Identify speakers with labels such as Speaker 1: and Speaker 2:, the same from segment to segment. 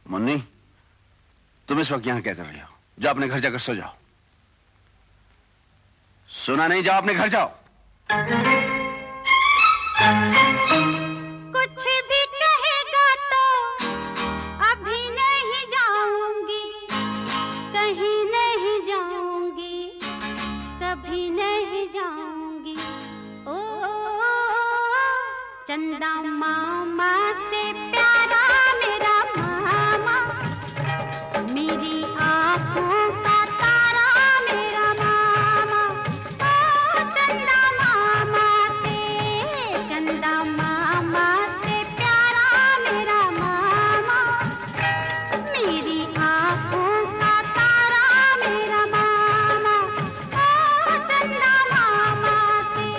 Speaker 1: मुन्नी, तुम इस वक्त यहां क्या कर रही हो? जाओ अपने घर जाकर सो जाओ। सुना नहीं? जाओ अपने घर जाओ।
Speaker 2: कुछ भी कहेगा तो अभी नहीं जाऊंगी, कहीं नहीं जाऊंगी, कभी नहीं जाऊंगी। ओ चंदा मामा से प्यारा मेरा मामा, मेरी आंखों का तारा मेरा मामा। ओ चंदा मामा से प्यारा मेरा मामा, मेरी आंखों का तारा मेरा मामा। ओ चंदा मामा से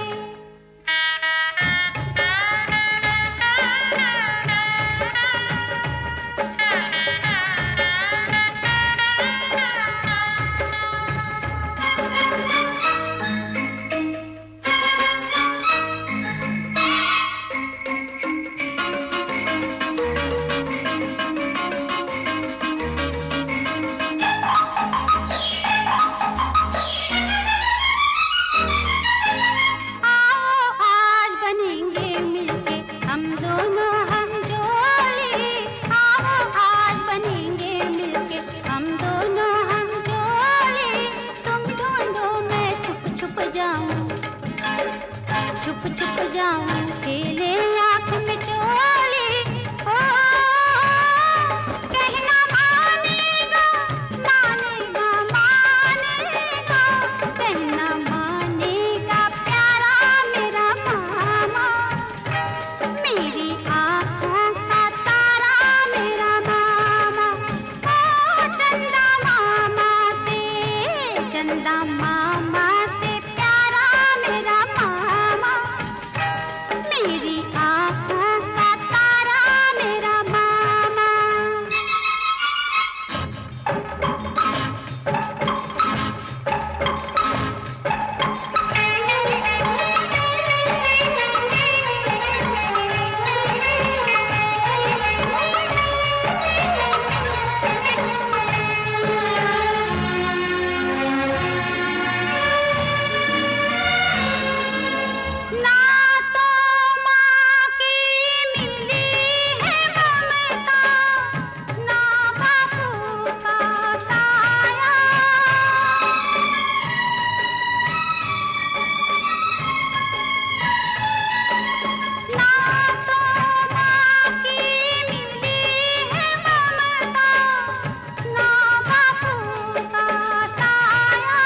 Speaker 2: छुप छुप जाऊं, खेले आँख में चोली। ओ कहना मानेगा, मानेगा, मानेगा, कहना मानेगा प्यारा मेरा मामा, मेरी आँखों का तारा मेरा मामा। ओ चंदा मामा से प्यारा मेरा मामा, मेरी आँखों का तारा मेरा मामा। ना तो माँ की मिली है ममता, ना बापू का साया। ना तो माँ की मिली है ममता, ना बापू का साया।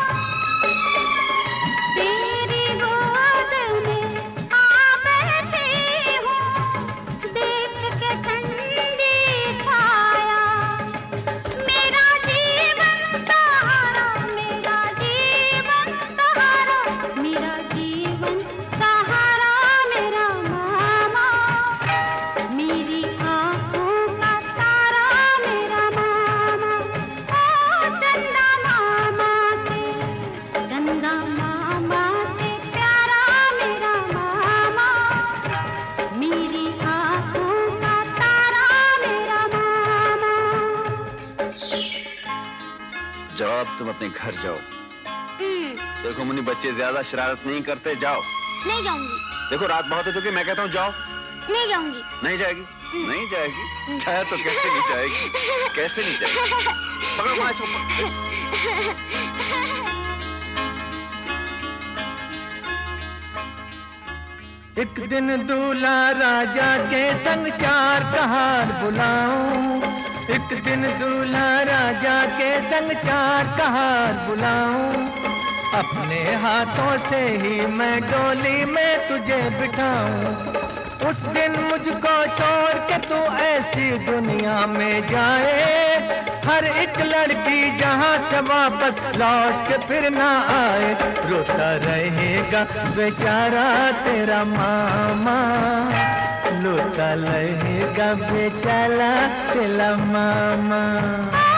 Speaker 2: तेरी गोद में आ बैठी हूँ, देख के ठंडी छाया। मेरा जीवन सहारा, मेरा जीवन सहारा, मेरा जीवन सहारा मेरा मामा, मेरी आँखों का तारा मेरा मामा। ओ चंदा मामा से प्यारा मेरा मामा, मेरी आँखों का तारा मेरा मामा।
Speaker 1: जाओ अब तुम अपने घर जाओ। देखो मुन्नी, बच्चे ज्यादा शरारत नहीं करते, जाओ।
Speaker 2: नहीं जाऊंगी,
Speaker 1: देखो रात बहुत हो चुकी, मैं कहता हूँ जाओ।
Speaker 2: नहीं जाऊंगी।
Speaker 1: नहीं जाएगी? नहीं जाएगी? जाए तो कैसे नहीं जाएगी? कैसे नहीं जाएगी? पकड़ो वहां इसको।
Speaker 3: एक दिन दूल्हा राजा के संग चार कहार बुलाऊं, एक दिन दूल्हा राजा के संग चार कहार बुलाऊं, अपने हाथों से ही मैं डोली में तुझे बिठाऊं। उस दिन मुझको छोड़ के तू ऐसी दुनिया में जाए, हर एक लड़की जहां से वापस लौट के फिर ना आए, रोता रहेगा बेचारा तेरा मामा, रोता रहेगा बेचारा तेरा मामा।